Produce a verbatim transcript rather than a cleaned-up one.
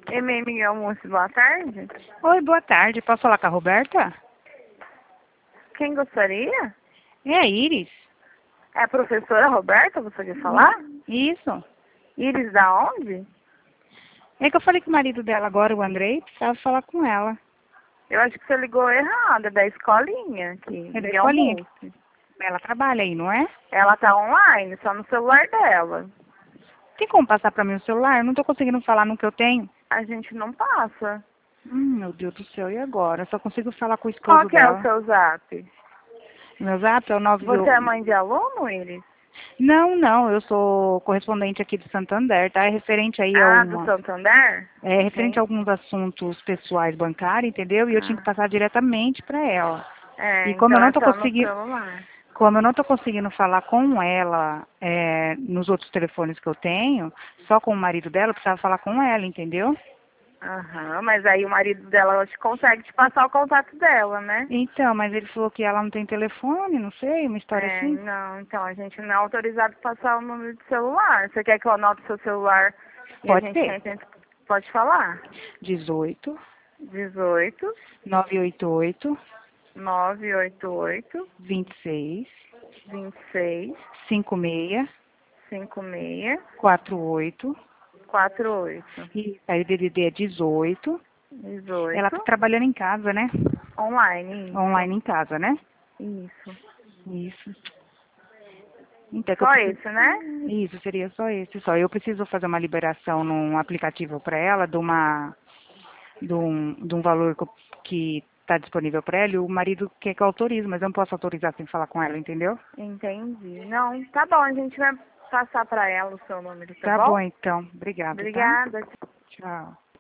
M M Miguel Múcio, boa tarde. Oi, boa tarde. Posso falar com a Roberta? Quem gostaria? É a Iris. É a professora Roberta, você quer falar? Isso. Iris da onde? É que eu falei com o marido dela agora, o Andrei, precisava falar com ela. Eu acho que você ligou errado, é da escolinha aqui. É da Miguel escolinha. Múcio. Ela trabalha aí, não é? Ela tá online, só no celular dela. Tem como passar pra mim o celular? Eu não tô conseguindo falar no que eu tenho. A gente não passa. Hum, meu Deus do céu, e agora? Eu só consigo falar com o Qual esposo que é o dela. seu zap? Meu zap é o nove... Você é mãe de aluno, Iris? Não, não, eu sou correspondente aqui do Santander, tá? É referente aí a Ah, do uma... Santander? É referente Sim. a alguns assuntos pessoais bancários, entendeu? E eu tinha que Ah, passar diretamente pra ela. é, E como eu então não é tô só no conseguindo... celular. Como eu não estou conseguindo falar com ela é, nos outros telefones que eu tenho, só com o marido dela, eu precisava falar com ela, entendeu? Aham, mas aí o marido dela acho que consegue te passar o contato dela, né? Então, mas ele falou que ela não tem telefone, não sei, uma história É, assim. não, então a gente não é autorizado a passar o número de celular. Você quer que eu anote o seu celular e a Pode gente ser. tenta... Pode falar? dezoito, Dezoito, novecentos e oitenta e oito, novecentos e oitenta e oito, vinte e seis, vinte e seis, cinquenta e seis, cinquenta e seis, quarenta e oito. quarenta e oito, E aí o D D D é dezoito. Ela tá dezoito, trabalhando em casa, né? online, isso. Online em casa, né? Isso. Isso. Então, é que eu Só preciso... esse, né? Isso, seria só esse, só. Eu preciso fazer uma liberação num aplicativo para ela de uma de um, de um valor que eu- que está disponível para ela e o marido quer que eu autorize, mas eu não posso autorizar sem falar com ela, entendeu? Entendi. Não, tá bom, a gente vai passar pra ela o seu número, tá Tá bom? bom, então. Obrigada, tá? Obrigada. Tchau.